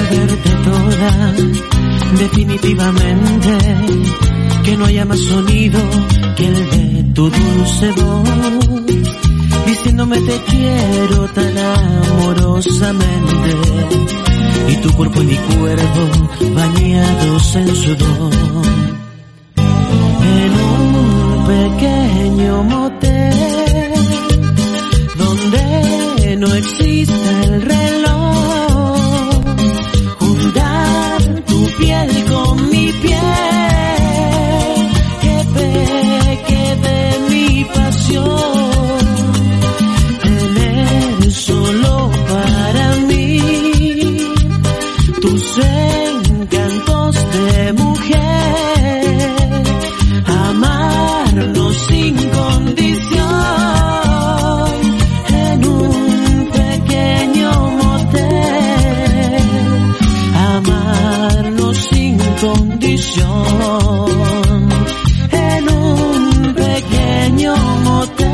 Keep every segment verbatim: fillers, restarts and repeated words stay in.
perderte toda, definitivamente, que no haya más sonido que el de tu dulce voz, diciéndome te quiero tan amorosamente, y tu cuerpo y mi cuerpo bañados en sudor, en un pequeño motel donde no existe el reloj, juntar tu piel con mi piel, que peque de mi pasión, tener solo para mí tus encantos de mujer, amarnos sin condición, en un pequeño motel, amarnos sin condición, en un pequeño motel.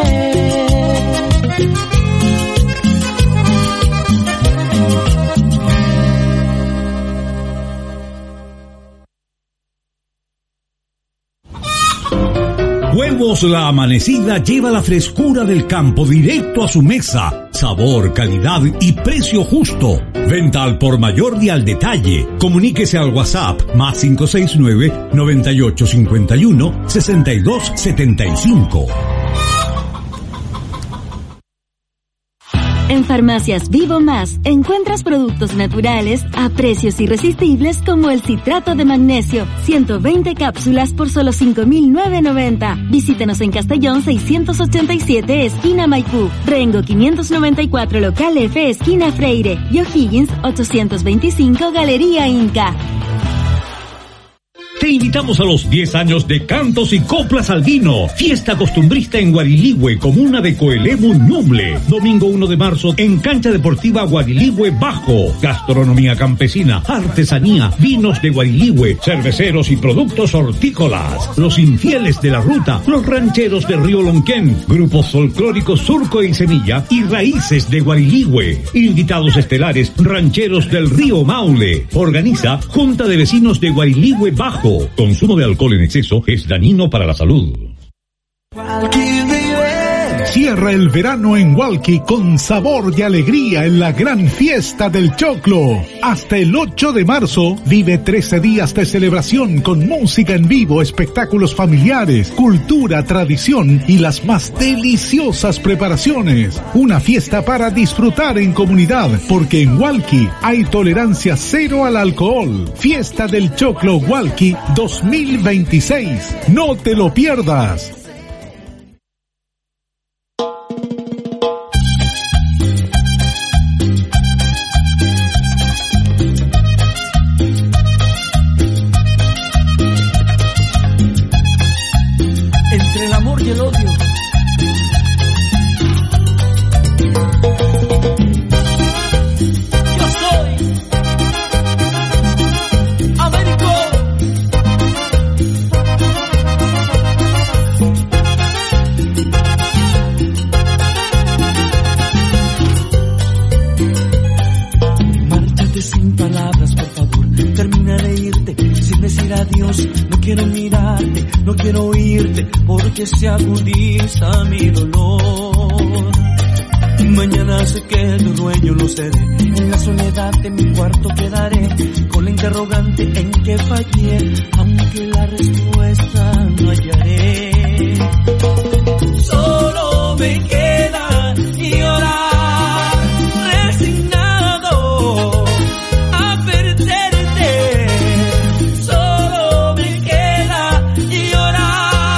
Huevos La Amanecida lleva la frescura del campo directo a su mesa. Sabor, calidad y precio justo. Venta al por mayor y al detalle. Comuníquese al WhatsApp más cinco seis nueve, noventa y ocho cincuenta y uno, sesenta y dos setenta y cinco. En Farmacias Vivo Más encuentras productos naturales a precios irresistibles como el citrato de magnesio, ciento veinte cápsulas por solo cinco mil novecientos noventa. Visítenos en Castellón seiscientos ochenta y siete, esquina Maipú, Rengo quinientos noventa y cuatro, local F, esquina Freire, y O'Higgins ochocientos veinticinco, Galería Inca. Te invitamos a los diez años de Cantos y Coplas al Vino, fiesta costumbrista en Guariligüe, comuna de Coelemu, Ñuble. Domingo uno de marzo en Cancha Deportiva Guariligüe Bajo. Gastronomía campesina, artesanía, vinos de Guariligüe, cerveceros y productos hortícolas. Los infieles de la ruta, los rancheros de Río Lonquén, grupos folclóricos Surco y Semilla y Raíces de Guariligüe. Invitados estelares, rancheros del Río Maule. Organiza Junta de Vecinos de Guariligüe Bajo. Consumo de alcohol en exceso es dañino para la salud. Cierra el verano en Hualqui con sabor y alegría en la gran fiesta del choclo. Hasta el ocho de marzo vive trece días de celebración con música en vivo, espectáculos familiares, cultura, tradición y las más deliciosas preparaciones. Una fiesta para disfrutar en comunidad, porque en Hualqui hay tolerancia cero al alcohol. Fiesta del Choclo Hualqui dos mil veintiséis. No te lo pierdas. Se agudiza mi dolor. Mañana sé que tu dueño lo seré. En la soledad de mi cuarto quedaré con la interrogante en que fallé, aunque la respuesta no hallaré. Solo me queda llorar, resignado a perderte. Solo me queda llorar.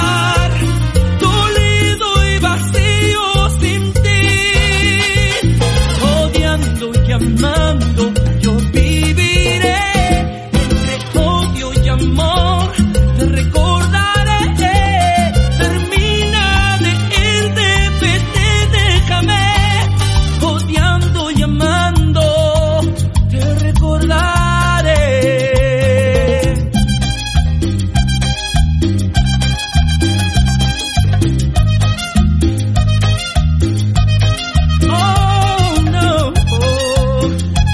Amando, yo viviré entre odio y amor, te recordaré, termina de irte, vete, déjame, odiando y amando, te recordaré. Oh no, oh.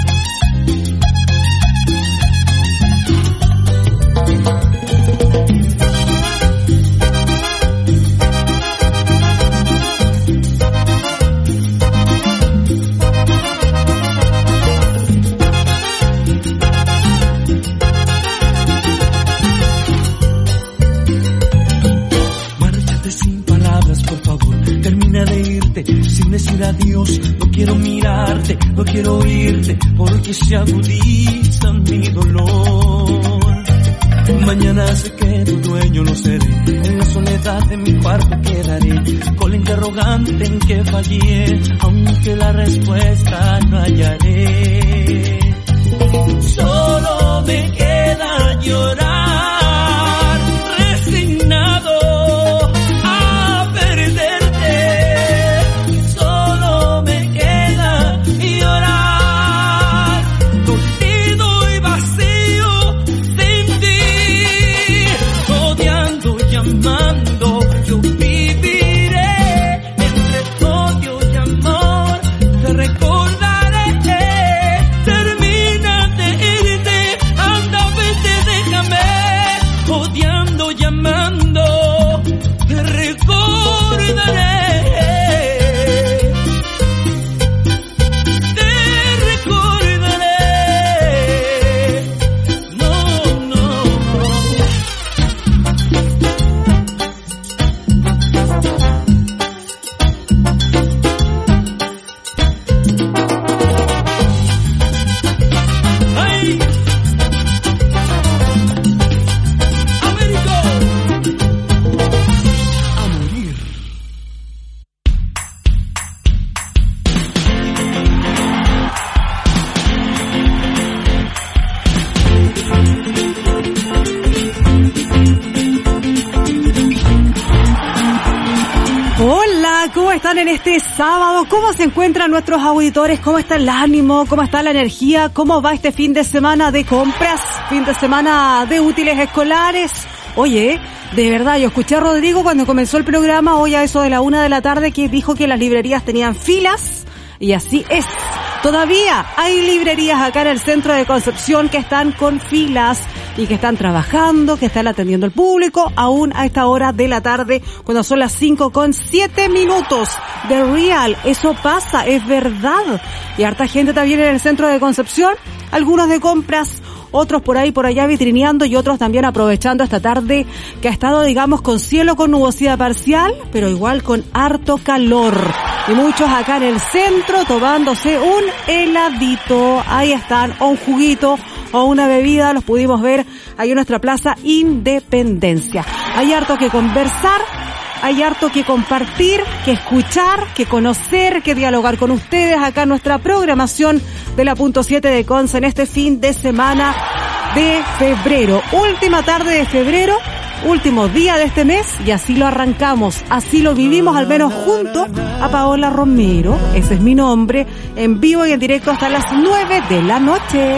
decir adiós, no quiero mirarte, no quiero oírte, porque se agudiza mi dolor. Mañana sé que tu dueño lo seré, en la soledad de mi cuarto quedaré, con la interrogante en que fallé, aunque la respuesta no hallaré. Solo me queda llorar, resignado a perderte. Solo me queda llorar, dolido y vacío sin ti, odiando y amando. Yo viviré entre odio y amor, te recordaré. Odiando, llamando, te recordaré, te recordaré, no, no. ¡Ay! ¿Cómo están en este sábado? ¿Cómo se encuentran nuestros auditores? ¿Cómo está el ánimo? ¿Cómo está la energía? ¿Cómo va este fin de semana de compras? ¿Fin de semana de útiles escolares? Oye, de verdad, yo escuché a Rodrigo cuando comenzó el programa hoy a eso de la una de la tarde que dijo que las librerías tenían filas y así es. Todavía hay librerías acá en el centro de Concepción que están con filas y que están trabajando, que están atendiendo al público, aún a esta hora de la tarde, cuando son las cinco con siete minutos de Real. Eso pasa, es verdad. Y harta gente también en el centro de Concepción, algunos de compras, otros por ahí, por allá vitrineando y otros también aprovechando esta tarde que ha estado, digamos, con cielo con nubosidad parcial, pero igual con harto calor. Y muchos acá en el centro tomándose un heladito, ahí están, o un juguito, o una bebida, los pudimos ver ahí en nuestra Plaza Independencia. Hay harto que conversar, hay harto que compartir, que escuchar, que conocer, que dialogar con ustedes acá en nuestra programación de la punto siete de Conce en este fin de semana de febrero. Última tarde de febrero, último día de este mes y así lo arrancamos, así lo vivimos al menos junto a Paola Romero, ese es mi nombre, en vivo y en directo hasta las nueve de la noche.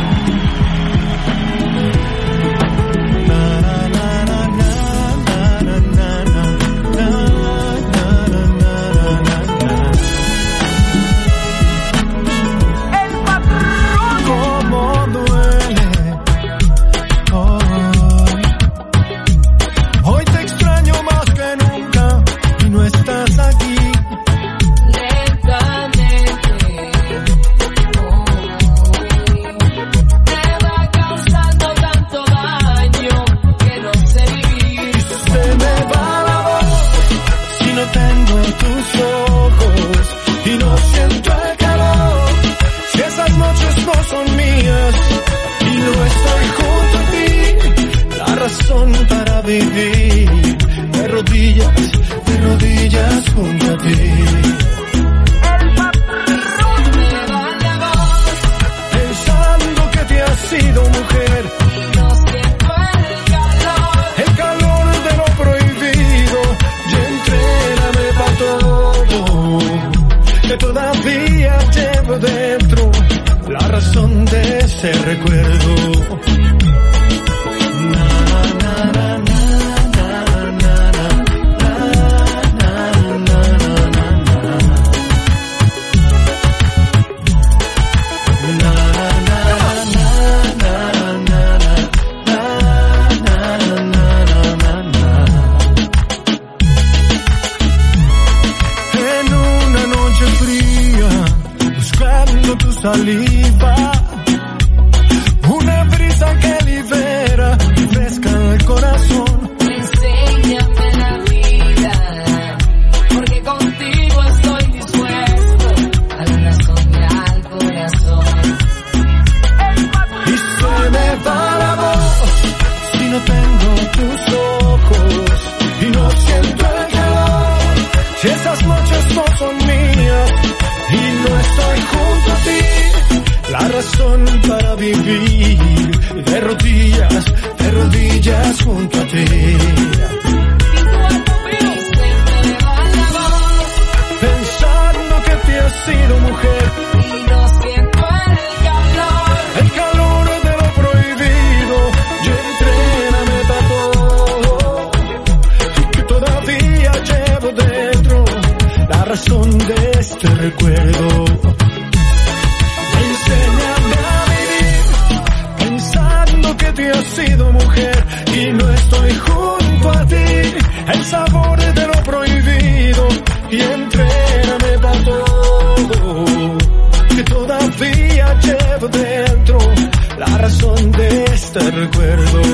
Para vivir de rodillas, de rodillas junto a ti. El patrón me va la voz, pensando que te has sido mujer. Y no siento el calor, el calor de lo prohibido. Y entrégame pa' todo, que todavía llevo dentro la razón de ese recuerdo. Saliva, una brisa que libera, fresca el corazón. Enséñame la vida, porque contigo estoy dispuesta. vivir de rodillas, de rodillas junto a ti. Pensando que te has sido mujer y no siento el calor, el calor de lo prohibido, y entréname para todo, que todavía llevo dentro la razón de este recuerdo. Enséñame a vivir pensando que te has sido mujer y no estoy junto a ti, el sabor de lo prohibido, y entréname para todo, que todavía llevo dentro la razón de este recuerdo.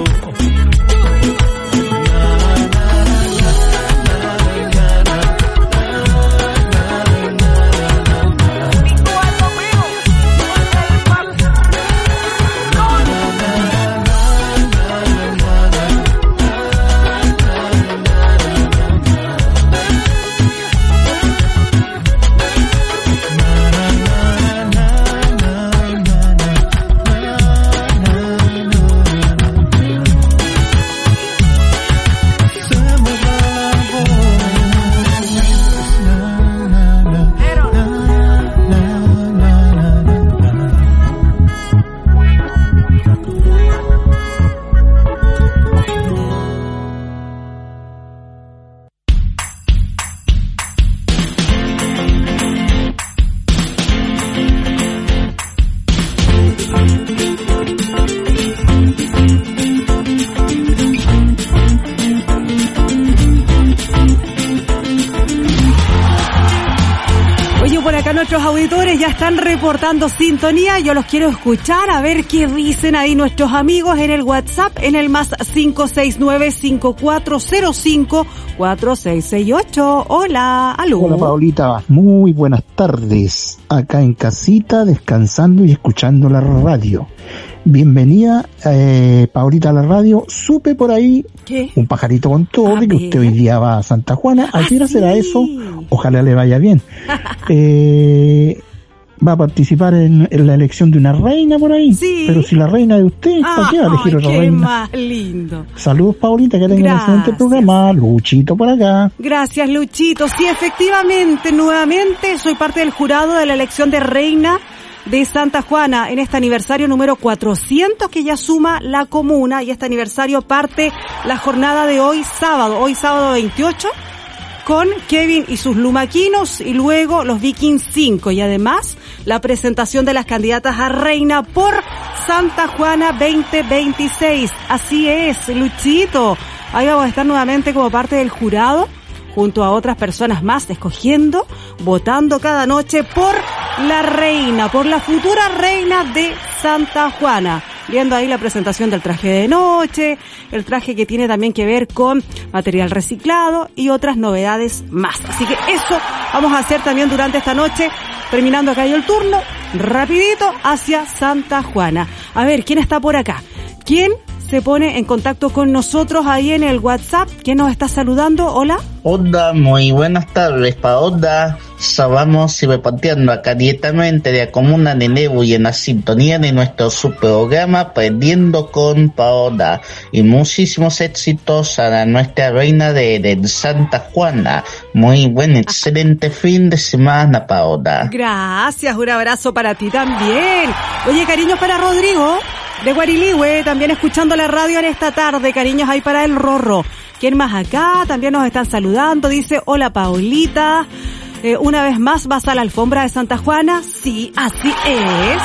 Nuestros auditores ya están reportando sintonía. Yo los quiero escuchar, a ver qué dicen ahí nuestros amigos en el WhatsApp, en el más cinco seis nueve, cinco cuatro cero cinco, cuatro seis seis ocho. Hola, aló. Hola, Paulita, muy buenas tardes. Acá en casita, descansando y escuchando la radio. Bienvenida, eh, Paulita, a la radio. Supe por ahí, ¿qué? Un pajarito con todo, de que usted hoy día va a Santa Juana. ¿A qué hora será eso? Ojalá le vaya bien. eh, va a participar en, en la elección de una reina por ahí. Sí. Pero si la reina de usted, ah, ¿para qué va a elegir otra qué reina? Más lindo. Saludos, Paulita, que tenga un excelente programa. Luchito por acá. Gracias, Luchito. Sí, efectivamente, nuevamente soy parte del jurado de la elección de reina de Santa Juana en este aniversario número cuatrocientos que ya suma la comuna, y este aniversario parte la jornada de hoy sábado, hoy sábado veintiocho, con Kevin y sus lumaquinos, y luego los Vikings cinco, y además la presentación de las candidatas a reina por Santa Juana veinte veintiséis. Así es, Luchito. Ahí vamos a estar nuevamente como parte del jurado, junto a otras personas más, escogiendo, votando cada noche por la reina, por la futura reina de Santa Juana. Viendo ahí la presentación del traje de noche, el traje que tiene también que ver con material reciclado y otras novedades más. Así que eso vamos a hacer también durante esta noche, terminando acá yo el turno, rapidito hacia Santa Juana. A ver, ¿quién está por acá? ¿Quién se pone en contacto con nosotros ahí en el WhatsApp? ¿Quién nos está saludando? Hola. Onda, muy buenas tardes, pa' Onda. Vamos repartiendo acá directamente de la comuna de Nebo y en la sintonía de nuestro subprograma Aprendiendo con Paola. Y muchísimos éxitos a la, nuestra reina de, de Santa Juana. Muy buen, excelente fin de semana, Paola. Gracias, un abrazo para ti también. Oye, cariños para Rodrigo de Guariligüe, también escuchando la radio en esta tarde. Cariños ahí para el Rorro. ¿Quién más acá? También nos están saludando. Dice, hola Paulita. Eh, una vez más, ¿vas a la alfombra de Santa Juana? Sí, así es.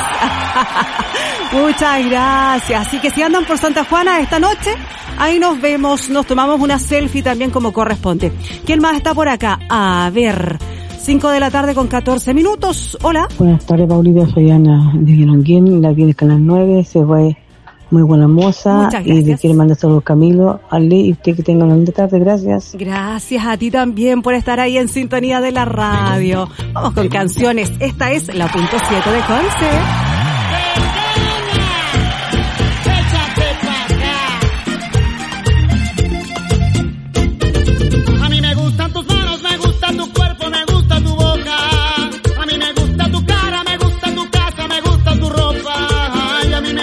Muchas gracias. Así que si andan por Santa Juana esta noche, ahí nos vemos, nos tomamos una selfie también como corresponde. ¿Quién más está por acá? A ver, cinco de la tarde con catorce minutos. Hola. Buenas tardes, Paulita. Soy Ana de Guilonguín, la tiene Canal nueve, se fue muy buena moza. Y le quiere mandar saludos Camilo, Ale, y usted que tenga una linda tarde. Gracias. Gracias a ti también por estar ahí en sintonía de la radio. Vamos con canciones. Esta es la punto siete de Conce. A mí me gustan tus manos, me gusta tu cuerpo, me gusta tu boca. A mí me gusta tu cara, me gusta tu casa, me gusta tu ropa. Ay, a mí me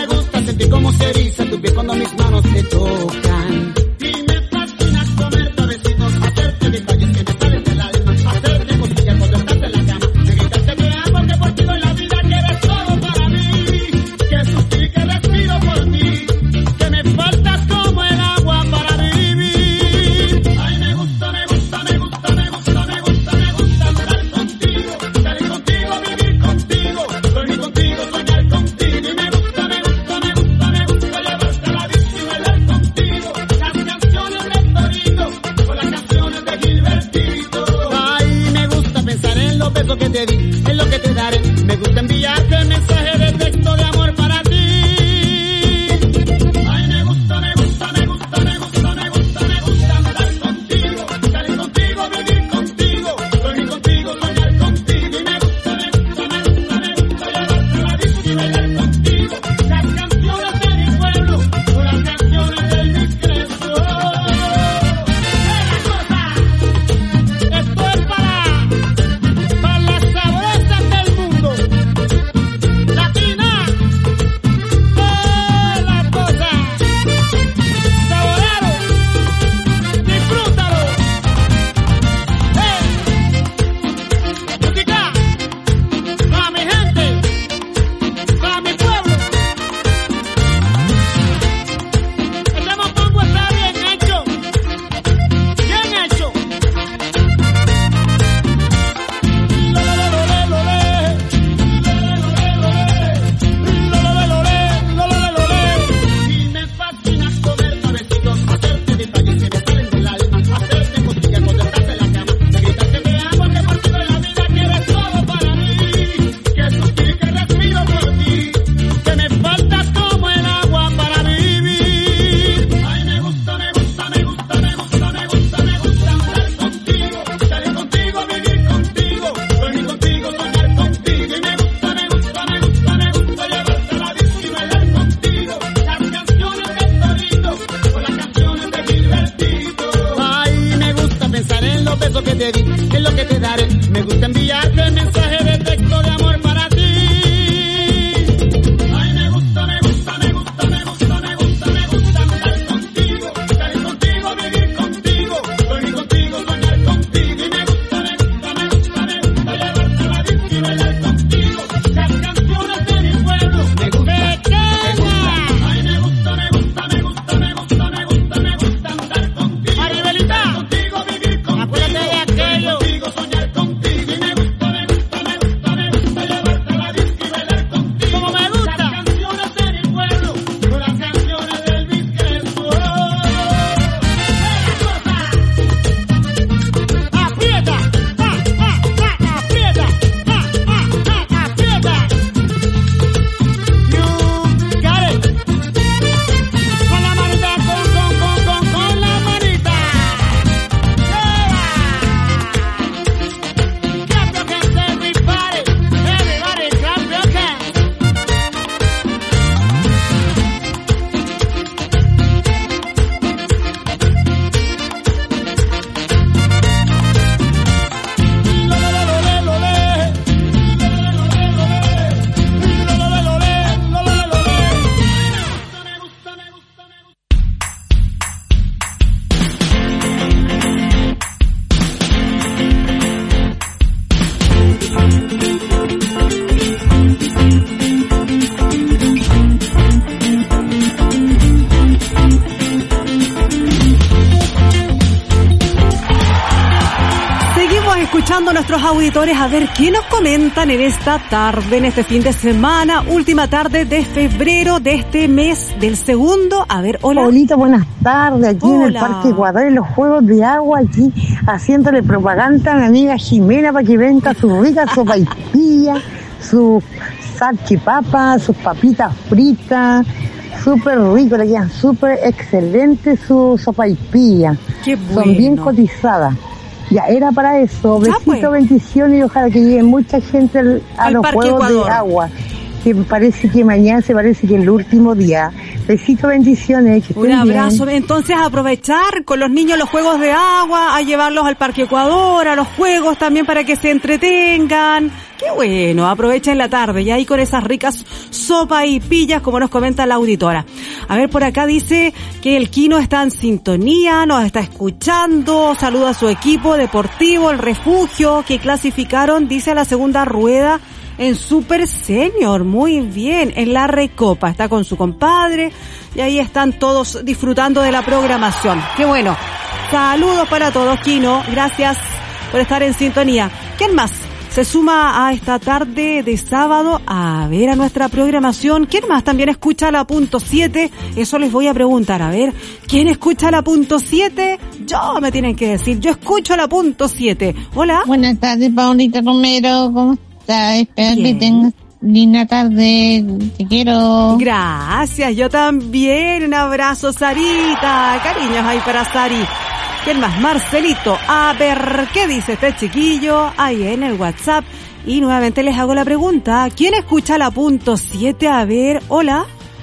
nuestros auditores a ver qué nos comentan en esta tarde, en este fin de semana, última tarde de febrero de este mes del segundo. A ver, hola. Paulita, buenas tardes. Aquí hola. En el Parque Ecuador, en los Juegos de Agua, aquí haciéndole propaganda a mi amiga Jimena para que venda su rica sopaipilla, su salchipapa, sus papitas fritas. Súper rico, le quedan súper excelentes sus sopaipillas. Qué bueno. Son bien cotizadas. Ya, era para eso. Ya, Besitos, pues. bendiciones y ojalá que llegue mucha gente al, a Al los Parque Juegos Ecuador. de Agua. Que parece que mañana se parece que es el último día. Besitos, bendiciones. Que Un estén abrazo. bien. Entonces, aprovechar con los niños los juegos de agua, a llevarlos al Parque Ecuador, a los juegos también para que se entretengan. Qué bueno, aprovechen la tarde y ahí con esas ricas sopas y pillas, como nos comenta la auditora. A ver, por acá dice que el Kino está en sintonía, nos está escuchando, saluda a su equipo deportivo, el Refugio, que clasificaron, dice, a la segunda rueda en Super Senior. Muy bien, en la Recopa, está con su compadre y ahí están todos disfrutando de la programación. Qué bueno. Saludos para todos, Kino, gracias por estar en sintonía. ¿Quién más se suma a esta tarde de sábado a ver a nuestra programación? ¿Quién más también escucha la punto siete? Eso les voy a preguntar. A ver, ¿quién escucha la punto siete? Yo, me tienen que decir, yo escucho la punto siete. Hola. Buenas tardes, Paulita Romero, ¿cómo estás? Espero Bien. que tengas linda tarde, te quiero. Gracias, yo también. Un abrazo, Sarita. Cariños ahí para Sari. ¿Quién más? Marcelito. A ver, ¿qué dice este chiquillo? Ahí en el WhatsApp. Y nuevamente les hago la pregunta. ¿Quién escucha la punto siete? A ver, hola.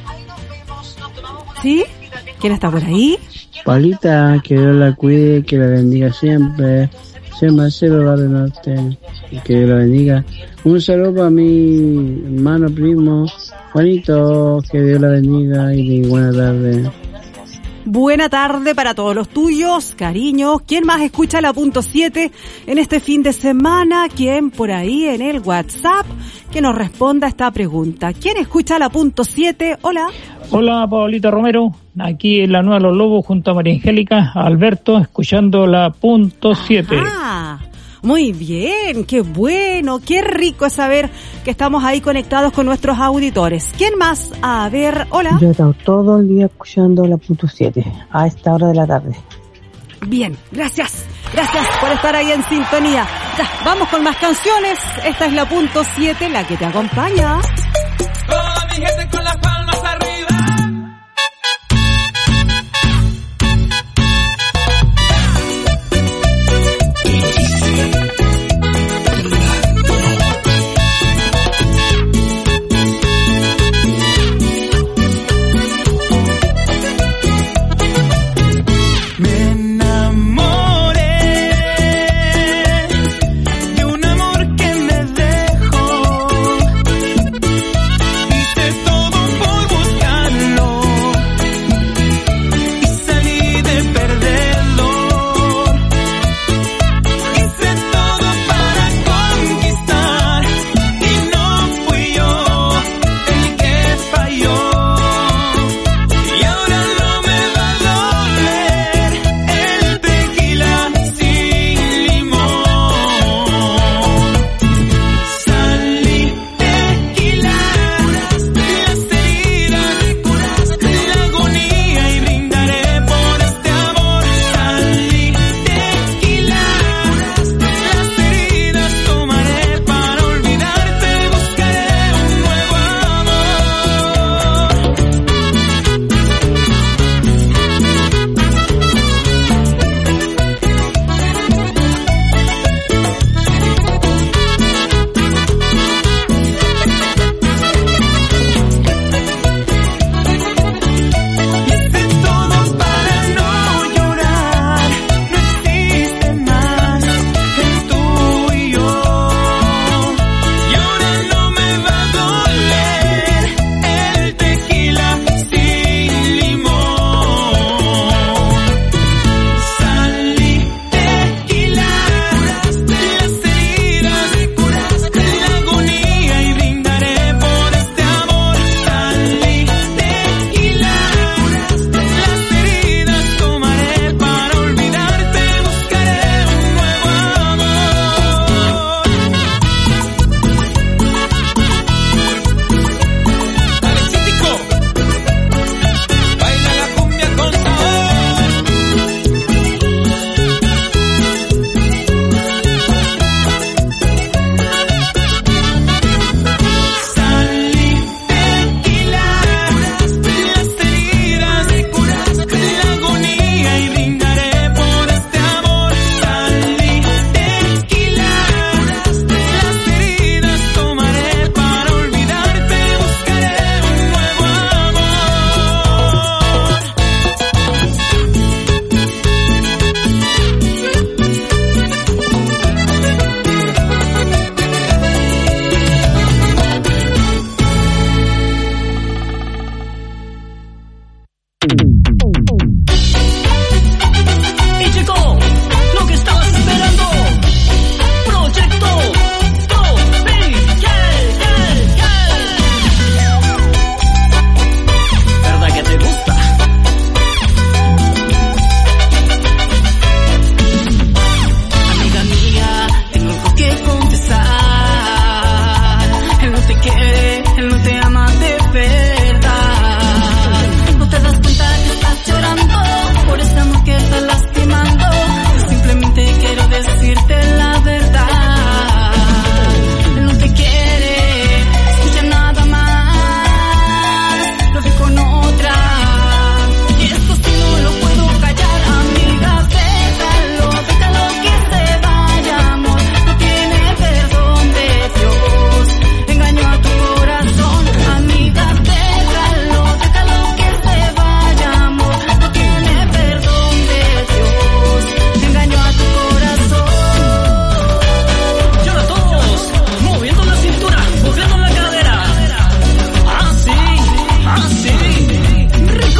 ¿Sí? ¿Quién está por ahí? Paulita, que Dios la cuide, que la bendiga siempre. Soy Marcelo Barrio Norte, que Dios la bendiga. Un saludo para mi hermano primo Juanito, que Dios la bendiga y de buena tarde. Buena tarde para todos los tuyos, cariños. ¿Quién más escucha la punto siete en este fin de semana? ¿Quién por ahí en el WhatsApp que nos responda a esta pregunta? ¿Quién escucha la punto siete? Hola. Hola, Paulita Romero. Aquí en la Nueva Los Lobos junto a María Angélica, Alberto, escuchando la punto siete. Ah, muy bien, qué bueno, qué rico es saber que estamos ahí conectados con nuestros auditores. ¿Quién más? A ver, hola. Yo he estado todo el día escuchando la punto siete a esta hora de la tarde. Bien, gracias, gracias por estar ahí en sintonía. Ya, vamos con más canciones. Esta es la punto siete, la que te acompaña. Toda mi gente con las palmas arriba. De un amor que me dejó y se Y llegó lo que estabas esperando. Proyecto Tropical. ¿Verdad que te gusta? Amiga mía, tengo algo que confesar. Él no te quiere, él no te ama de verdad. No te das cuenta que estás llorando por este amor que está lastimando. Yo simplemente quiero decirte la verdad. Él no te quiere, escucha nada más. Lo vi con otra. Y esto sí no lo puedo callar, amiga. Déjalo, déjalo que se vaya, amor. No tiene perdón de Dios. Engañó a tu corazón, amiga. Déjalo, déjalo que se vaya, amor. No tiene perdón de Dios. Engañó a tu corazón. Y ahora todos, moviendo la cintura, moviendo la cadera. Así, así, rico.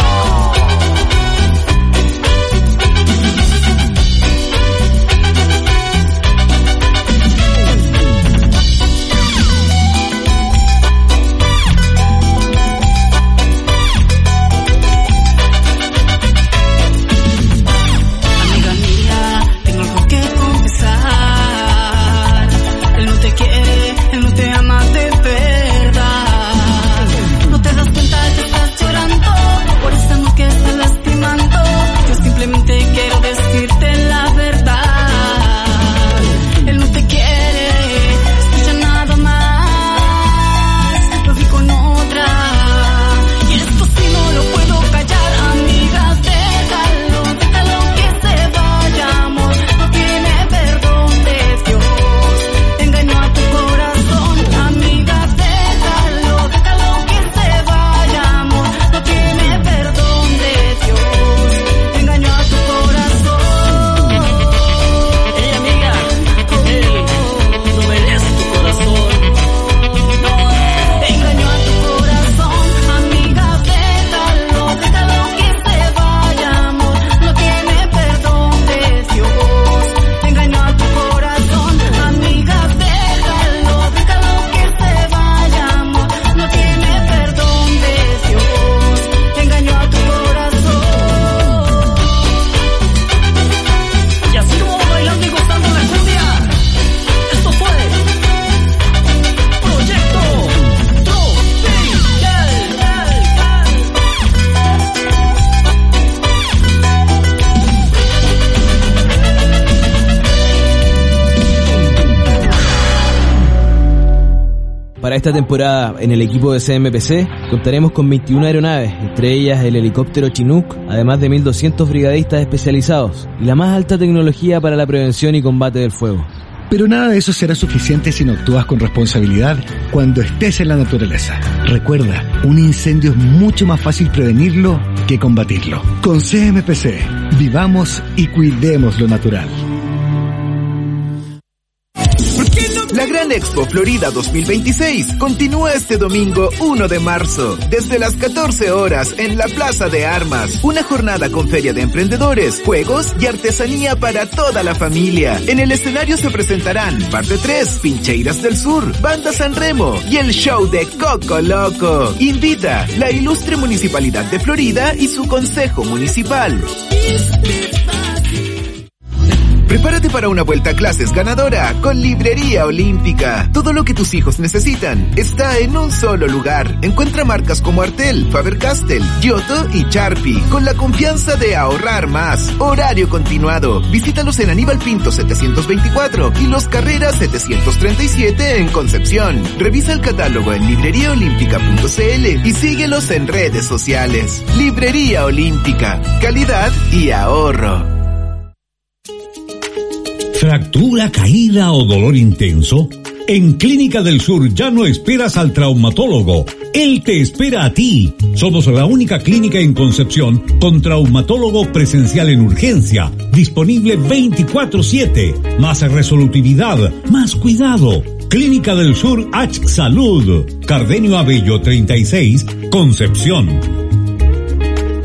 Amiga mía, tengo algo que confesar. Él no te quiere, él no te ama de verdad. No te das cuenta que estás llorando por este amor que está lastimando. Yo simplemente quiero decirte la verdad. Él no te quiere, escucha nada más. Lo vi con otra. Y esto sí no lo puedo callar, amiga. Déjalo, déjalo que se vaya, amor. No tiene perdón de Dios. Engañó a tu corazón, amiga. Déjalo, déjalo que se vaya, amor. No tiene perdón de Dios. Engañó a tu corazón. Ey, amiga, él no merece tu corazón. No, engañó a tu corazón, amiga. Déjalo, déjalo que se vaya, amor. No tiene perdón de Dios. Engañó a tu corazón, amiga. Déjalo, déjalo que se vaya, amor. No tiene perdón de Dios. Engañó a tu corazón. Y así como bailando y gozando la cumbia, esto fue Proyecto Tropical. Para esta temporada, en el equipo de C M P C, contaremos con veintiuna aeronaves, entre ellas el helicóptero Chinook, además de mil doscientos brigadistas especializados, y la más alta tecnología para la prevención y combate del fuego. Pero nada de eso será suficiente si no actúas con responsabilidad cuando estés en la naturaleza. Recuerda, un incendio es mucho más fácil prevenirlo que combatirlo. Con C M P C, vivamos y cuidemos lo natural. La Gran Expo Florida dos mil veintiséis continúa este domingo uno de marzo, desde las catorce horas en la Plaza de Armas. Una jornada con feria de emprendedores, juegos y artesanía para toda la familia. En el escenario se presentarán Parte tres, Pincheiras del Sur, Banda San Remo y el show de Coco Loco. Invita la ilustre Municipalidad de Florida y su Consejo Municipal. Prepárate para una vuelta a clases ganadora con Librería Olímpica. Todo lo que tus hijos necesitan está en un solo lugar. Encuentra marcas como Artel, Faber-Castell, Giotto y Sharpie con la confianza de ahorrar más. Horario continuado. Visítalos en Aníbal Pinto setecientos veinticuatro y Los Carreras setecientos treinta y siete en Concepción. Revisa el catálogo en librería olímpica punto c l y síguelos en redes sociales. Librería Olímpica. Calidad y ahorro. ¿Fractura, caída o dolor intenso? En Clínica del Sur ya no esperas al traumatólogo. Él te espera a ti. Somos la única clínica en Concepción con traumatólogo presencial en urgencia, disponible veinticuatro siete. Más resolutividad, más cuidado. Clínica del Sur H Salud, Cardenio Abello treinta y seis, Concepción.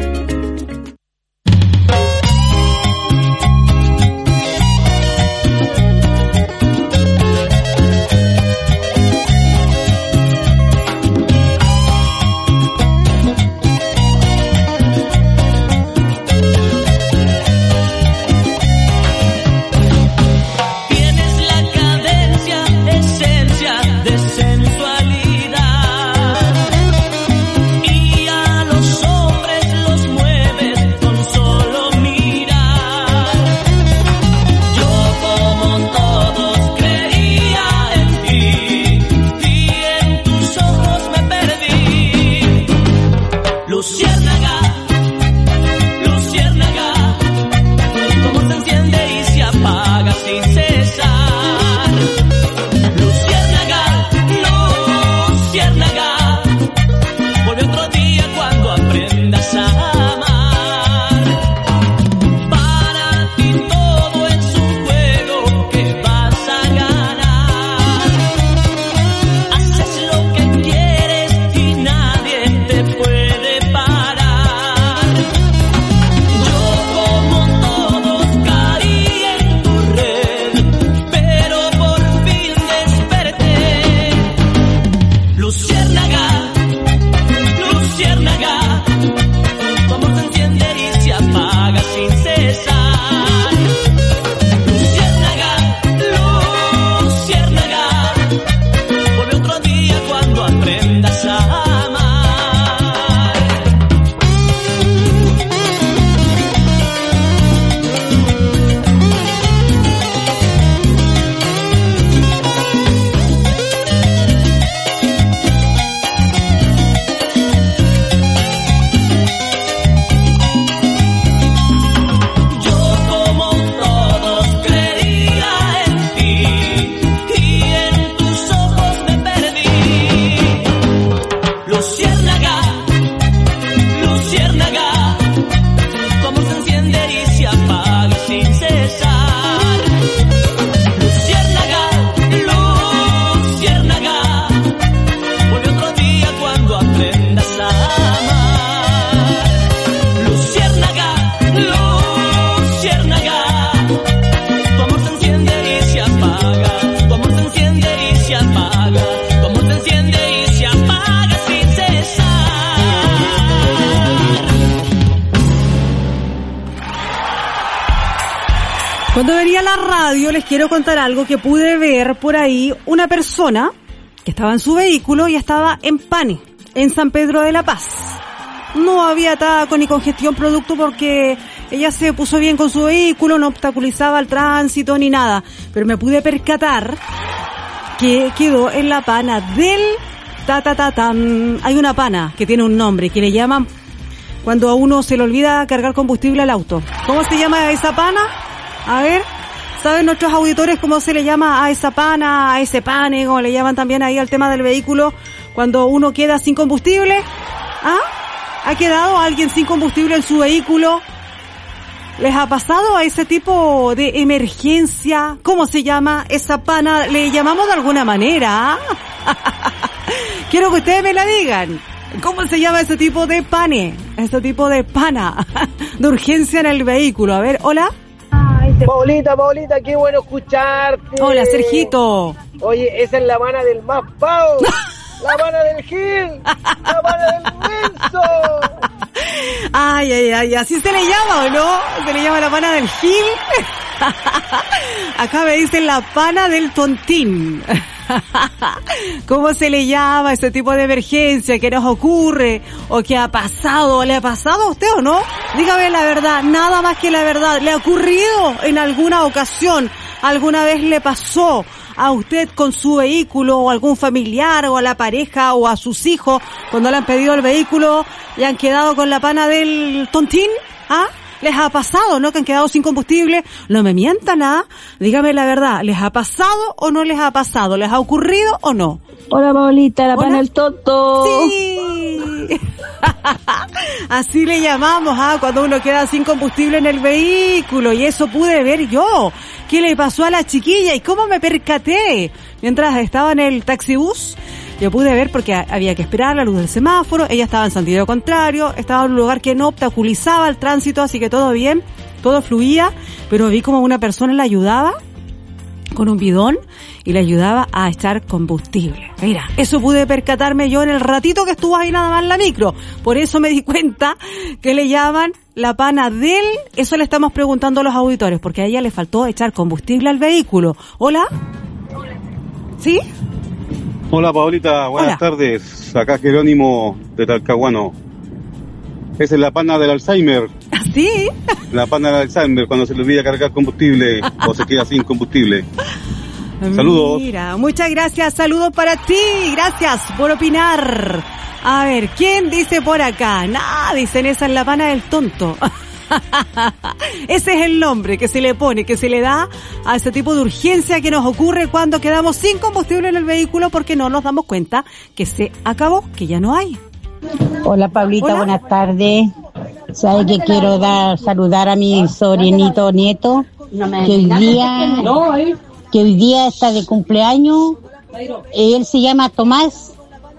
Cuando venía a la radio les quiero contar algo que pude ver por ahí. Una persona que estaba en su vehículo y estaba en Pane, en San Pedro de la Paz. No había taco ni congestión producto porque ella se puso bien con su vehículo, no obstaculizaba el tránsito ni nada. Pero me pude percatar que quedó en la pana del ta ta ta tan. Hay una pana que tiene un nombre que le llaman cuando a uno se le olvida cargar combustible al auto. ¿Cómo se llama esa pana? A ver, ¿saben nuestros auditores cómo se le llama a esa pana, a ese pane, como le llaman también ahí al tema del vehículo, cuando uno queda sin combustible? ¿Ah? ¿Ha quedado alguien sin combustible en su vehículo? ¿Les ha pasado a ese tipo de emergencia? ¿Cómo se llama esa pana? ¿Le llamamos de alguna manera? Quiero que ustedes me la digan. ¿Cómo se llama ese tipo de pane? Ese tipo de pana de urgencia en el vehículo. A ver, hola. Paulita, Paulita, qué bueno escucharte. Hola, Sergito. Oye, esa es la mana del más pavo. La mana del Gil. La mana del Menso. Ay, ay, ay, así se le llama, ¿o no? Se le llama la pana del Gil. Acá me dicen la pana del tontín. ¿Cómo se le llama ese tipo de emergencia que nos ocurre o que ha pasado? ¿Le ha pasado a usted o no? Dígame la verdad, nada más que la verdad. ¿Le ha ocurrido en alguna ocasión? ¿Alguna vez le pasó a usted con su vehículo o a algún familiar o a la pareja o a sus hijos cuando le han pedido el vehículo y han quedado con la pana del tontín? ¿Ah? ¿Les ha pasado, no? Que han quedado sin combustible. No me mientan, ¿ah? Dígame la verdad. ¿Les ha pasado o no les ha pasado? ¿Les ha ocurrido o no? Hola, Paulita, la pana del Toto. Sí. Así le llamamos, ¿ah? Cuando uno queda sin combustible en el vehículo. Y eso pude ver yo. ¿Qué le pasó a la chiquilla? ¿Y cómo me percaté? Mientras estaba en el taxibús, yo pude ver porque había que esperar la luz del semáforo. Ella estaba en sentido contrario, estaba en un lugar que no obstaculizaba el tránsito, así que todo bien, todo fluía, pero vi como una persona le ayudaba con un bidón y le ayudaba a echar combustible. Mira, eso pude percatarme yo en el ratito que estuvo ahí nada más en la micro. Por eso me di cuenta que le llaman la pana del... Eso le estamos preguntando a los auditores, porque a ella le faltó echar combustible al vehículo. ¿Hola? ¿Sí? Hola, Paulita, buenas Hola. tardes. Acá Jerónimo de Talcahuano. Esa es la pana del Alzheimer. ¿Sí? La pana del Alzheimer, cuando se le olvida cargar combustible o se queda sin combustible. Saludos. Mira, muchas gracias, saludos para ti, gracias por opinar. A ver, ¿quién dice por acá? Nah, dicen esa es la pana del tonto. Ese es el nombre que se le pone, que se le da a ese tipo de urgencia que nos ocurre cuando quedamos sin combustible en el vehículo porque no nos damos cuenta que se acabó, que ya no hay. Hola, Paulita, Hola. buenas tardes. ¿Sabe que quiero dar saludar a mi sobrinito nieto? Que hoy día, que hoy día está de cumpleaños. Él se llama Tomás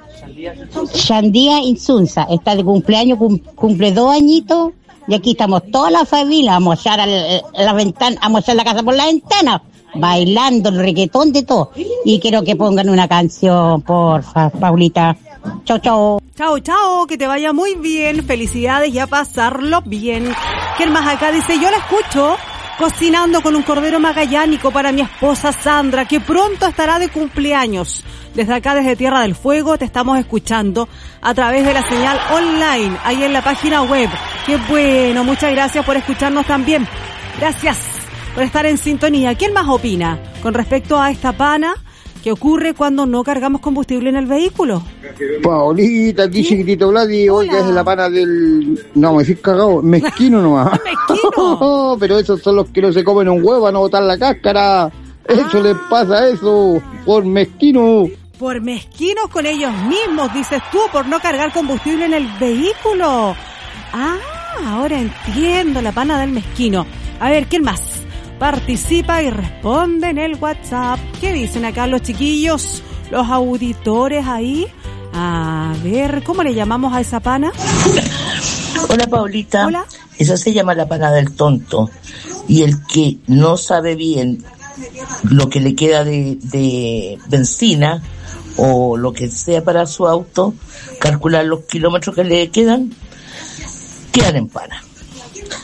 Shandía Insunza. Está de cumpleaños, cum- cumple dos añitos. Y aquí estamos toda la familia, vamos a echar a la, la ventana, vamos a echar la casa por la ventana, bailando el reggaetón de todo. Y quiero que pongan una canción, porfa, Paulita. Chao, chao. Chao, chao, que te vaya muy bien, felicidades y a pasarlo bien. ¿Quién más acá dice? Yo la escucho cocinando con un cordero magallánico para mi esposa Sandra, que pronto estará de cumpleaños. Desde acá, desde Tierra del Fuego, te estamos escuchando a través de la señal online, ahí en la página web. Qué bueno, muchas gracias por escucharnos también. Gracias por estar en sintonía. ¿Quién más opina con respecto a esta pana que ocurre cuando no cargamos combustible en el vehículo? Paulita, aquí chiquitito Vladi, oiga, es la pana del... No, me decís cagado, mezquino nomás. ¡Mezquino! Pero esos son los que no se comen un huevo a no botar la cáscara. Eso Ah. les pasa a eso, por mezquino. Por mezquinos con ellos mismos, dices tú, por no cargar combustible en el vehículo. Ah, ahora entiendo la pana del mezquino. A ver, ¿quién más? Participa y responde en el WhatsApp. ¿Qué dicen acá los chiquillos, los auditores ahí? A ver, ¿cómo le llamamos a esa pana? Hola, Paulita. Hola. Esa se llama la pana del tonto. Y el que no sabe bien lo que le queda de, de benzina o lo que sea para su auto, calcular los kilómetros que le quedan, quedan en pana.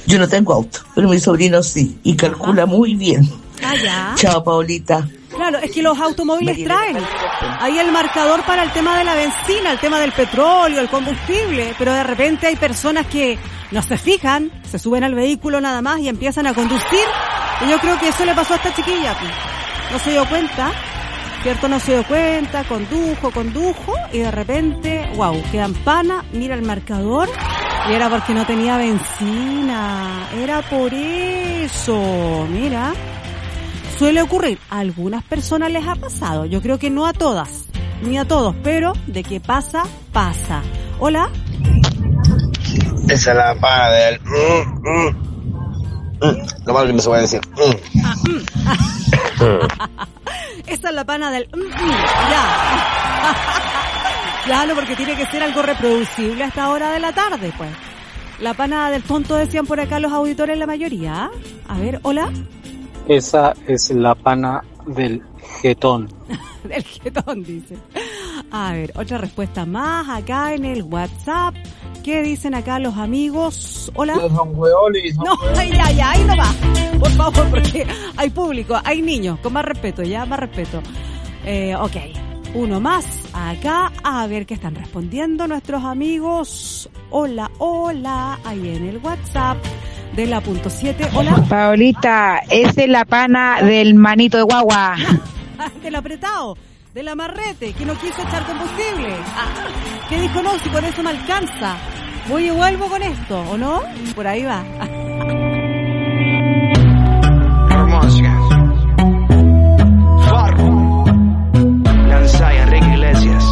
Yo no tengo auto, pero mi sobrino sí, y calcula muy bien. Ah, ya. Chao, Paulita. Claro, es que los automóviles traen ahí el marcador para el tema de la benzina, el tema del petróleo, el combustible, pero de repente hay personas que no se fijan, se suben al vehículo nada más y empiezan a conducir, y yo creo que eso le pasó a esta chiquilla. No se dio cuenta, ¿cierto? No se dio cuenta, condujo, condujo, y de repente, wow, queda en pana, mira el marcador, y era porque no tenía benzina, era por eso, mira. Suele ocurrir, a algunas personas les ha pasado, yo creo que no a todas, ni a todos, pero de que pasa, pasa. Hola. Esa es la pana del... Mm, mm, mm. Lo malo que no se puede decir. Mm. Ah, mm. Esa es la pana del... Mm, mm. Ya. Claro, porque tiene que ser algo reproducible a esta hora de la tarde, pues. La pana del tonto, decían por acá los auditores, la mayoría. A ver, hola. Esa es la pana del jetón. Del jetón, dice. A ver, otra respuesta más acá en el WhatsApp. ¿Qué dicen acá los amigos? Hola. Son hueones, son no, ay, ya, ya, ahí no va. Por favor, porque hay público, hay niños. Con más respeto, ya, más respeto. Eh, ok. Uno más acá. A ver qué están respondiendo nuestros amigos. Hola, hola. Ahí en el WhatsApp. De la punto siete, hola. Paulita, esa es la pana del manito de guagua. Del apretado, del amarrete, que no quiso echar combustible. Ah, que dijo, no, si con eso me alcanza. Voy y vuelvo con esto, ¿o no? Por ahí va. Hermosa. Farro. Lanza y Enrique Iglesias.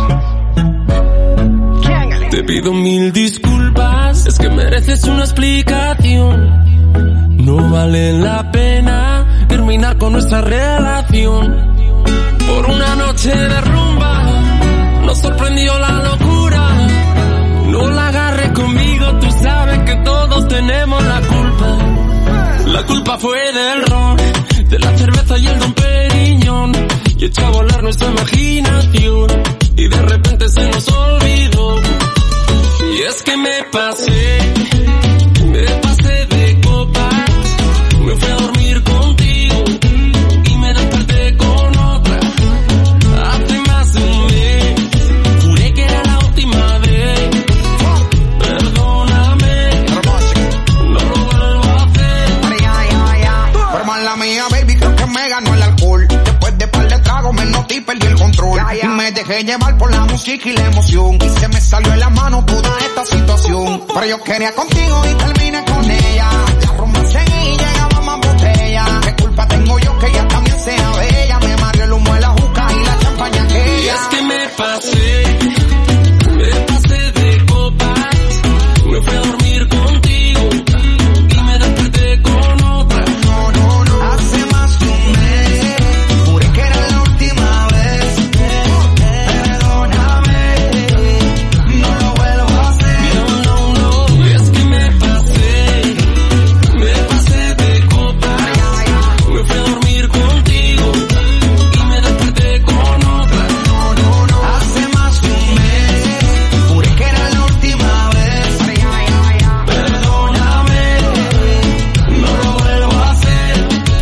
Te pido mil disculpas, es que mereces una explicación. No vale la pena terminar con nuestra relación. Por una noche de rumba nos sorprendió la locura. No la agarres conmigo, tú sabes que todos tenemos la culpa. La culpa fue del ron, de la cerveza y el Don Periñón, y echó a volar nuestra imaginación, y de repente se nos olvidó. Y es que me pasé, me pasé de copas, me fui a dormir contigo y me desperté con otra. Hace más de un mes, juré que era la última vez. Perdóname, no lo vuelvo a hacer. Pero mala mía, baby, creo que me ganó el alcohol. Después de par de tragos me noté y perdí el control. Y me dejé llevar por la música y la emoción, y se me salió de la mano toda esta situación. Pero yo quería contigo y terminé con ella. La rumba seguí y llegaba más botella. ¿Qué culpa tengo yo que ella también sea bella? Me mareó el humo de la juca y la champaña aquella. Y es que me pasé, me pasé de copas, me fui a dormir contigo y me desperté con otra. No, no, no, hace más de un mes, juré que era la última vez. Perdóname, no lo vuelvo a hacer. No, no, no, y es que me pasé, me pasé de copas, me fui a dormir contigo y me desperté con otra. No, no, no, hace más de un mes, juré que era la última vez. Perdóname, no lo vuelvo a hacer.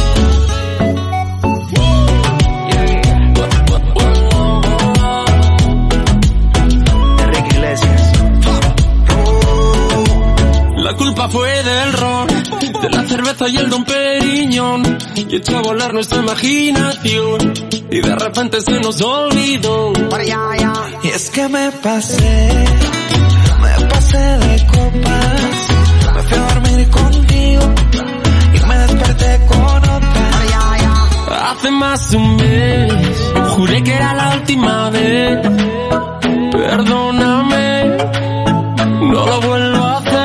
Enrique Iglesias. La culpa fue del ron, de la cerveza y el Don Periñón, y echó a volar nuestra imaginación, y de repente se nos olvidó. Y es que me pasé, me pasé de copas, me fui a dormir contigo y me desperté con otra. Hace más de un mes, juré que era la última vez. Perdóname, no lo vuelvo a hacer.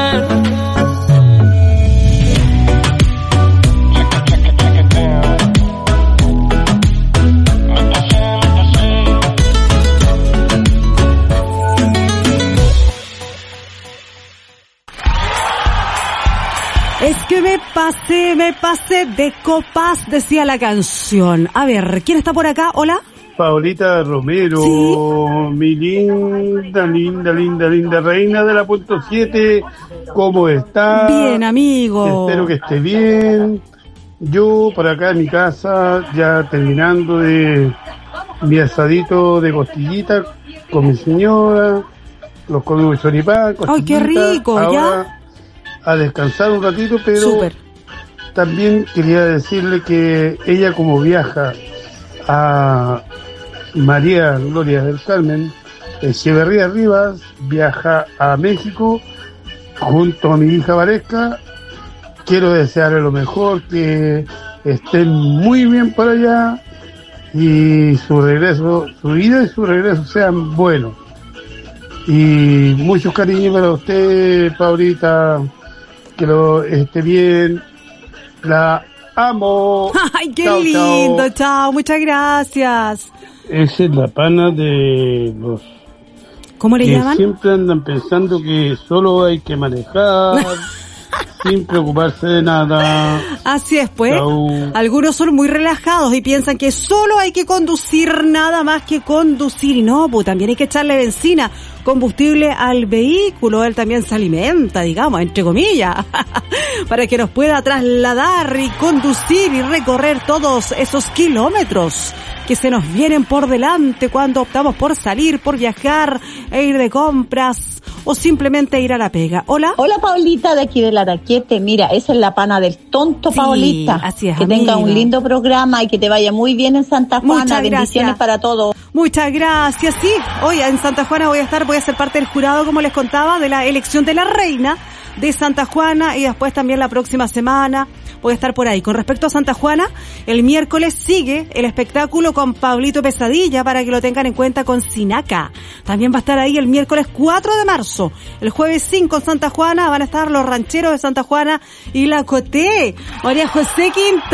Es que me pasé, me pasé de copas, decía la canción. A ver, ¿quién está por acá? Hola. Paulita Romero, ¿sí? Mi linda, linda, linda, linda reina de la punto siete, ¿cómo está? Bien, amigo. Espero que esté bien. Yo por acá en mi casa, ya terminando de mi asadito de costillita con mi señora, los comimos choripán, costillita. ¡Ay, qué rico! Ahora, ¿ya? A descansar un ratito, pero Súper. También quería decirle que ella, como viaja a María Gloria del Carmen Echeverría Rivas, viaja a México junto a mi hija Valesca. Quiero desearle lo mejor, que estén muy bien por allá y su regreso, su ida y su regreso sean buenos. Y muchos cariños para usted, Paulita, que lo esté bien. La amo. Ay, qué chao, lindo, chao. chao. Muchas gracias. Esa es la pana de los... ¿Cómo le que llaman? siempre andan pensando que solo hay que manejar sin preocuparse de nada. Así es, pues. Chao. Algunos son muy relajados y piensan que solo hay que conducir, nada más que conducir. Y no, pues también hay que echarle benzina, combustible al vehículo. Él también se alimenta, digamos, entre comillas, para que nos pueda trasladar y conducir y recorrer todos esos kilómetros que se nos vienen por delante cuando optamos por salir, por viajar, e ir de compras o simplemente ir a la pega. Hola. Hola, Paulita, de aquí de la Raquete. Mira, esa es la pana del tonto, sí, Paulita. Así es, que amiga. tenga un lindo programa y que te vaya muy bien en Santa Juana. Muchas Bendiciones gracias. para todos. Muchas gracias. Sí, hoy en Santa Juana voy a estar, voy a ser parte del jurado, como les contaba, de la elección de la reina de Santa Juana, y después también la próxima semana voy a estar por ahí. Con respecto a Santa Juana, el miércoles sigue el espectáculo con Pablito Pesadilla, para que lo tengan en cuenta, con Sinaca. También va a estar ahí el miércoles cuatro de marzo. El jueves cinco en Santa Juana van a estar los rancheros de Santa Juana y la Coté, María José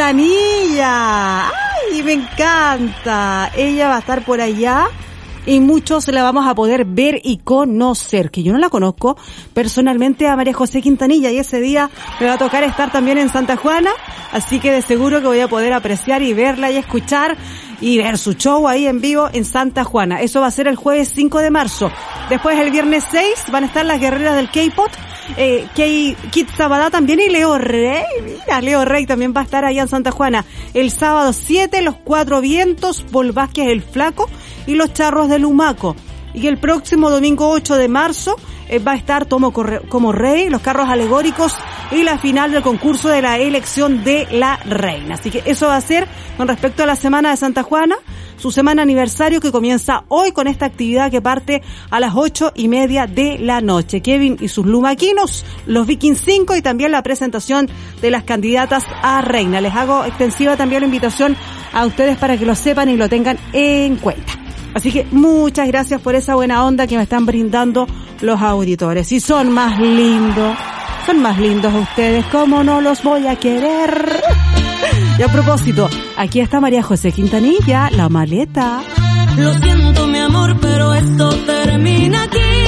Quintanilla. ¡Ay, me encanta! Ella va a estar por allá y muchos la vamos a poder ver y conocer, que yo no la conozco personalmente a María José Quintanilla, y ese día me va a tocar estar también en Santa Juana, así que de seguro que voy a poder apreciar y verla y escuchar y ver su show ahí en vivo en Santa Juana. Eso va a ser el jueves cinco de marzo. Después, el viernes seis, van a estar las guerreras del K-pop, eh, Kid Sabadá también, y Leo Rey. Mira, Leo Rey también va a estar allá en Santa Juana. El sábado siete, los Cuatro Vientos, Paul Vázquez el Flaco y los Charros del Humaco. Y el próximo domingo ocho de marzo eh, va a estar Tomo Corre- como Rey, los Carros Alegóricos y la final del concurso de la elección de la reina. Así que eso va a ser con respecto a la semana de Santa Juana, su semana aniversario, que comienza hoy con esta actividad que parte a las ocho y media de la noche. Kevin y sus lumaquinos, los Vikings cinco, y también la presentación de las candidatas a reina. Les hago extensiva también la invitación a ustedes para que lo sepan y lo tengan en cuenta. Así que muchas gracias por esa buena onda que me están brindando los auditores. Y son más lindos, son más lindos ustedes, ¿cómo no los voy a querer? Y a propósito, aquí está María José Quintanilla, La Maleta. Lo siento, mi amor, pero esto termina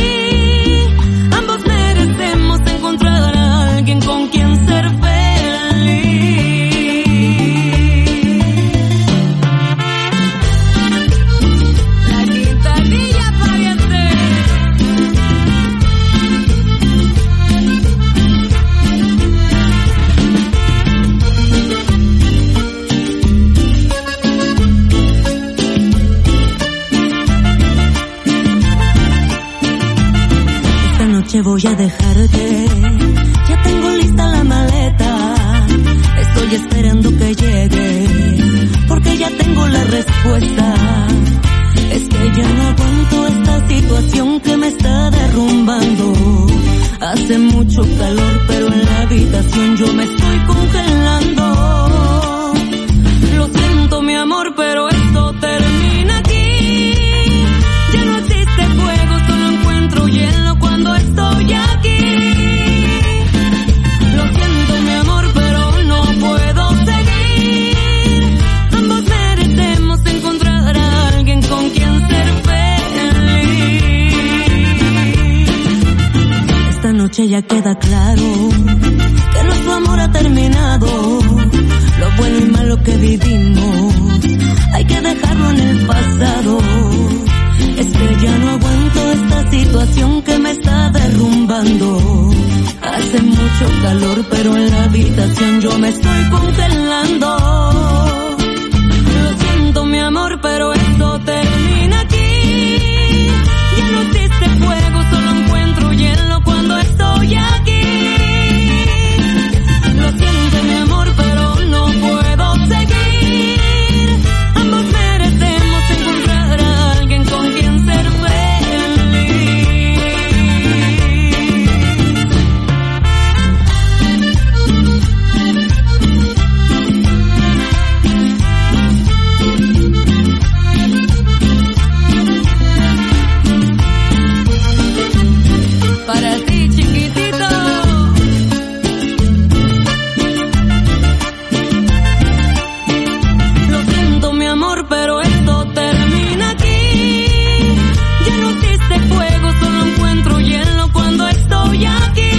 aquí. Ambos merecemos encontrar a alguien con quien ser feliz. Voy a dejarte, ya tengo lista la maleta, estoy esperando que llegue, porque ya tengo la respuesta. Es que ya no aguanto esta situación que me está derrumbando. Hace mucho calor, pero en la habitación yo me estoy congelando. Lo siento, mi amor, pero esto termina aquí. Ya no existe fuego, solo encuentro hielo cuando estoy aquí. Lo siento, mi amor, pero no puedo seguir. Ambos merecemos encontrar a alguien con quien ser feliz. Esta noche ya queda claro que nuestro amor ha terminado. Lo bueno y malo que vivimos hay que dejarlo en el pasado. Es que ya no aguanto esta situación que me está derrumbando. Hace mucho calor, pero en la habitación yo me estoy congelando. Lo siento, mi amor, pero esto termina aquí. Ya no existe fuego, solo encuentro hielo cuando estoy aquí. Lo siento, mi amor, pero no puedo seguir. Ambos merecemos encontrar a alguien con quien ser feliz. Para ti, chiquitito. Lo siento, mi amor, pero esto termina aquí. Ya no existe fuego, solo encuentro hielo cuando estoy aquí.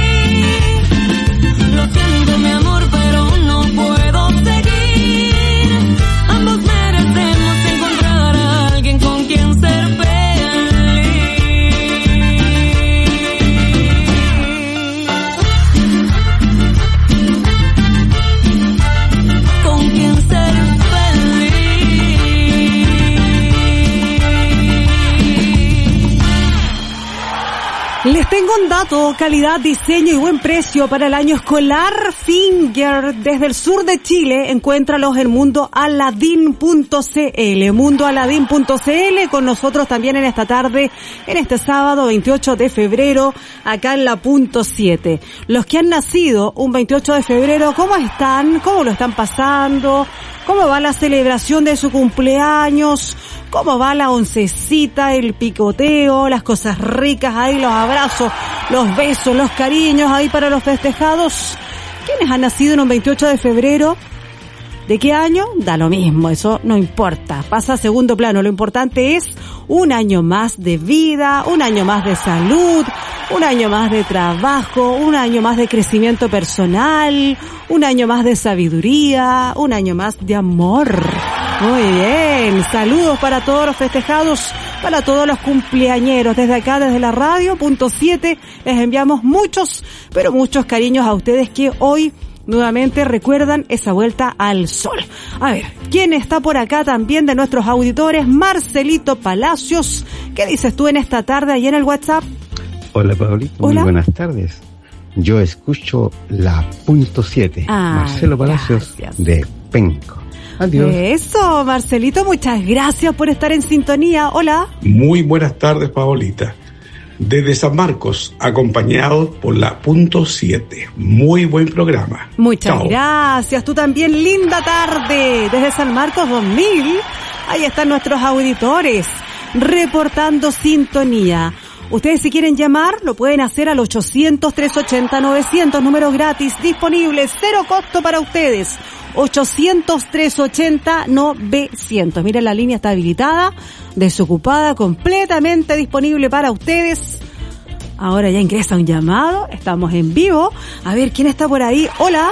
Lo siento, mi amor, pero no puedo seguir. Ambos merecemos encontrar a alguien con quien ser feliz. Con quien ser feliz. Les tengo un dato: calidad, diseño y buen precio para el año escolar Finger. Desde el sur de Chile, encuéntralos en mundo aladín punto c l. mundo aladín punto c l, con nosotros también en esta tarde, en este sábado veintiocho de febrero, acá en la punto siete. Los que han nacido un veintiocho de febrero, ¿cómo están? ¿Cómo lo están pasando? ¿Cómo va la celebración de su cumpleaños? ¿Cómo va la oncecita, el picoteo, las cosas ricas ahí, los abrazos, los besos, los cariños ahí para los festejados? ¿Quiénes han nacido en un veintiocho de febrero? ¿De qué año? Da lo mismo, eso no importa, pasa a segundo plano. Lo importante es un año más de vida, un año más de salud, un año más de trabajo, un año más de crecimiento personal, un año más de sabiduría, un año más de amor. Muy bien, saludos para todos los festejados, para todos los cumpleañeros. Desde acá, desde la radio punto siete, les enviamos muchos, pero muchos cariños a ustedes que hoy nuevamente recuerdan esa vuelta al sol. A ver, ¿quién está por acá también de nuestros auditores? Marcelito Palacios, ¿qué dices tú en esta tarde ahí en el WhatsApp? Hola, Paulito. Hola. Muy buenas tardes. Yo escucho la punto siete. Ah, Marcelo Palacios, gracias. de Penco. Adiós. Eso, Marcelito, muchas gracias por estar en sintonía. Hola. Muy buenas tardes, Paolita. Desde San Marcos, acompañado por la punto siete. Muy buen programa. Muchas Chao. gracias. Tú también, linda tarde. Desde San Marcos dos mil, ahí están nuestros auditores, reportando sintonía. Ustedes, si quieren llamar, lo pueden hacer al ochocientos, trescientos ochenta, novecientos, números gratis, disponibles, cero costo para ustedes. ochocientos, trescientos ochenta, novecientos. Miren, la línea está habilitada, desocupada, completamente disponible para ustedes. Ahora ya ingresa un llamado, estamos en vivo. A ver, ¿quién está por ahí? Hola.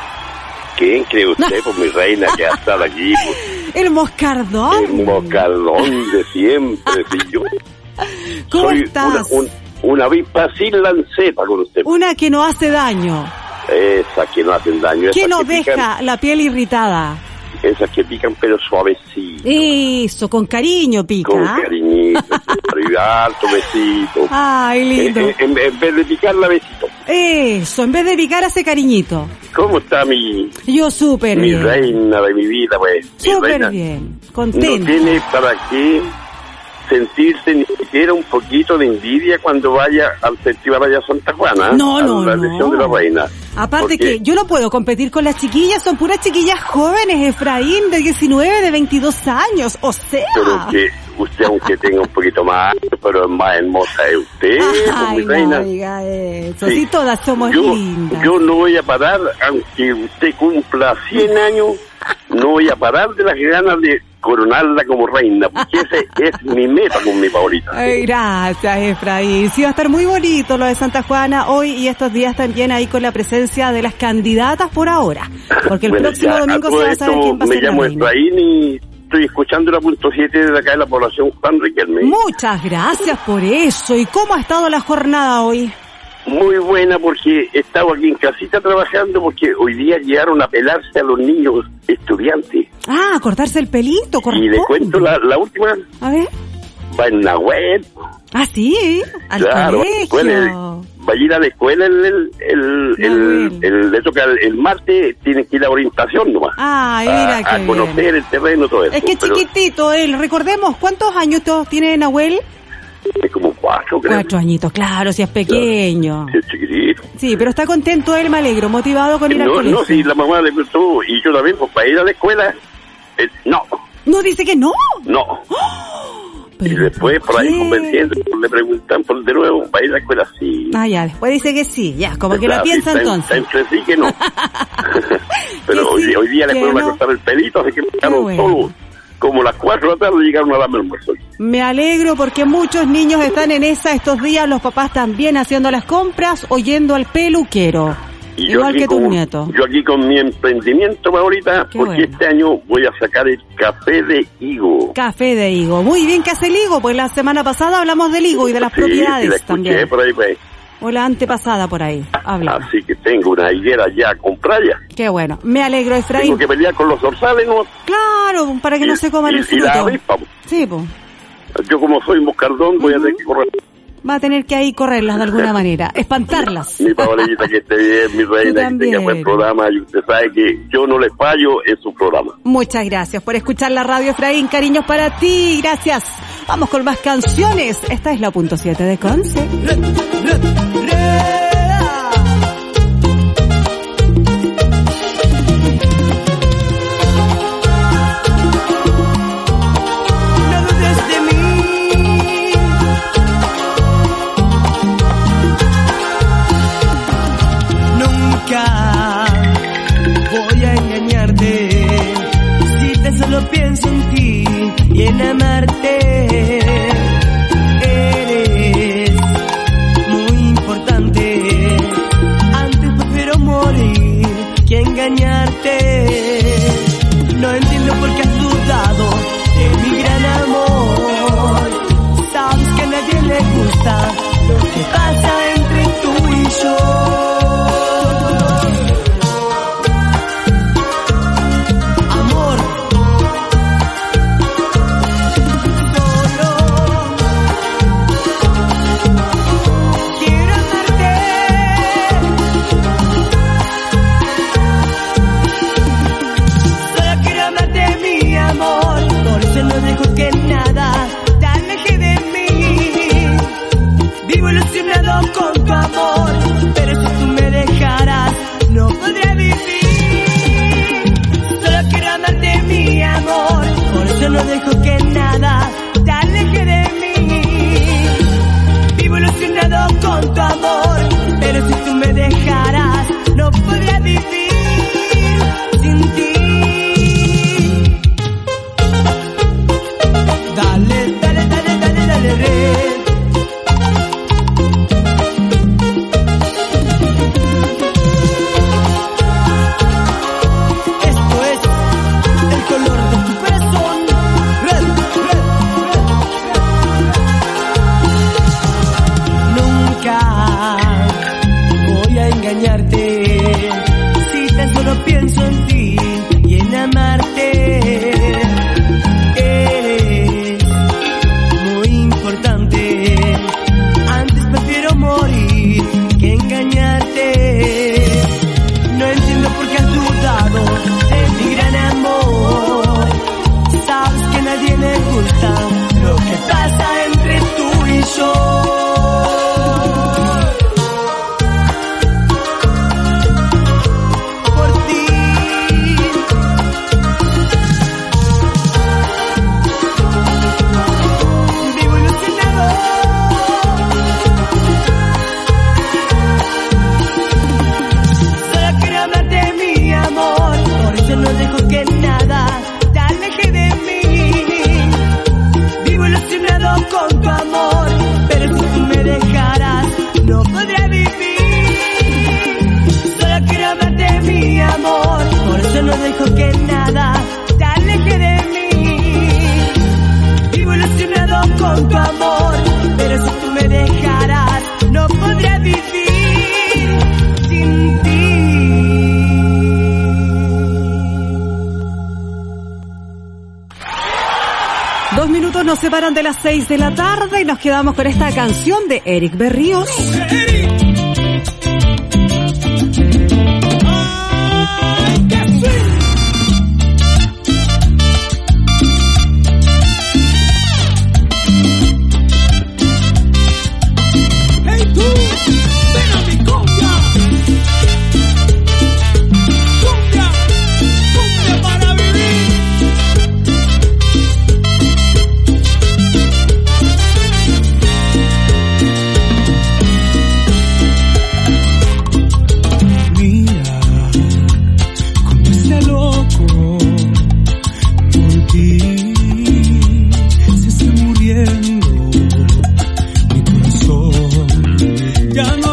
¿Quién cree usted, por mi reina, que ha estado aquí? Pues, el moscardón. el moscardón de siempre, sí, yo. ¿Cómo Soy estás? Una, un, una avispa sin lanceta con usted. Una que no hace daño. Esas que no hacen daño. Que esas no que deja pican, la piel irritada. esas que pican pero suavecito. Eso, con cariño pica. Con cariñito, y alto besito. Ay, lindo. Eh, eh, en, en vez de picarla, besito. Eso, en vez de picar, hace cariñito. ¿Cómo está mi, Yo súper mi bien. reina de mi vida, pues? Mi Súper reina. bien, No contenta. tiene para qué sentirse ni siquiera un poquito de envidia cuando vaya al Festival allá a Santa Juana. No, a no, la no. elección de la reina. Aparte Porque- que yo no puedo competir con las chiquillas, son puras chiquillas jóvenes, Efraín, de diecinueve, de veintidós años, o sea. Pero que usted, aunque tenga un poquito más, pero es más hermosa es usted, pues, Ay, mi no reina. diga eso, Sí. sí, todas somos Yo, lindas. yo no voy a parar, aunque usted cumpla cien años, no voy a parar de las ganas de coronarla como reina, porque ese es mi meta con mi Paulita. Ay, gracias, Efraín. Sí, va a estar muy bonito lo de Santa Juana hoy y estos días también ahí con la presencia de las candidatas por ahora. Porque el Bueno, próximo ya, domingo a se todo va a saber esto quién va a me ser la llamo reina. Efraín y estoy escuchando la punto siete desde acá de la población Juan Riquelme. Muchas gracias por eso. ¿Y cómo ha estado la jornada hoy? Muy buena, porque he estado aquí en casita trabajando, porque hoy día llegaron a pelarse a los niños estudiantes. Ah, cortarse el pelito, correcto. Y le cuento la, la última. A ver. Va en la web. Ah, sí, al claro, colegio. Escuela, va a ir a la escuela el, el, el, el, el, le toca el, el martes, tiene que ir a orientación nomás. Ah, mira a, que a conocer bien. el terreno, todo eso. Es que pero chiquitito él, recordemos, ¿cuántos años tiene Nahuel? es como cuatro, creo. Cuatro añitos, claro, si es pequeño. Sí, es chiquitito. Sí, pero está contento él, me alegro, motivado con ir no, al colegio. No, sí, la mamá le preguntó, y yo también, pues para ir a la escuela, eh, no. ¿No dice que no? No. Y después, por ahí convenciendo, le preguntan por de nuevo, ¿va a ir a la escuela? Sí. Ah, ya, después dice que sí, ya, como que lo piensa está, entonces. Está entre sí que no. Pero hoy, sí, hoy día le fueron no. a cortar el pelito, así que me quedaron bueno. solos. Como las cuatro de la tarde llegaron a darme el almuerzo. Me alegro porque muchos niños están en esa estos días, los papás también haciendo las compras o yendo al peluquero. Y igual que tus con, nietos. Yo aquí con mi emprendimiento ahorita, Qué porque bueno. este año voy a sacar el café de higo. Café de higo. Muy bien, ¿qué hace el higo? Pues la semana pasada hablamos del higo y de las sí, propiedades sí, la escuché también. Por ahí, pues. O la antepasada por ahí. Habla. Así que tengo una higuera ya comprada. Qué bueno. Me alegro, Efraín. Tengo que pelear con los zorzales, ¿no? Claro, para que y, no se coman y, el fruto. Y la avispa. Sí, pues. Yo como soy moscardón voy uh-huh. a tener que correr. Va a tener que ahí correrlas de alguna manera, espantarlas. Mi Paolita, que esté bien, mi reina, que tenga buen programa. Y usted sabe que yo no le fallo en su programa. Muchas gracias por escuchar la radio, Efraín. Cariños para ti, gracias. Vamos con más canciones. Esta es la punto siete de Conce. Voy a engañarte si te solo pienso en ti y en amarte. Eres muy importante, antes prefiero morir que engañarte. No entiendo por qué has dudado de mi gran amor. Sabes que a nadie le gusta lo que pasa entre tú y yo. No dejo que nada te aleje de mí. Vivo ilusionado con tu amor, pero si tú me dejaras no podré vivir. Solo quiero amarte, mi amor, por eso no dejo que nada te aleje de mí. Vivo ilusionado con tu amor, pero si tú me dejaras no podré vivir sin ti. Dale, dale, dale, dale, dale, re. Esto es el color de tu corazón. Red, red, red. Nunca voy a engañarte si tan solo pienso en ti y en amarte. Antes prefiero morir que engañarte. No entiendo por qué has dudado de mi gran amor. Sabes que a nadie le gusta lo que pasa entre tú y yo. No dejo que nada te aleje de mí. Vivo ilusionado con tu amor, pero si tú me dejaras no podré vivir. Solo quiero amarte, mi amor, por eso no dejo que nada te aleje de mí. con tu amor, pero si tú me dejaras, no podría vivir sin ti. Dos minutos nos separan de las seis de la tarde y nos quedamos con esta canción de Eric Berríos. Ya no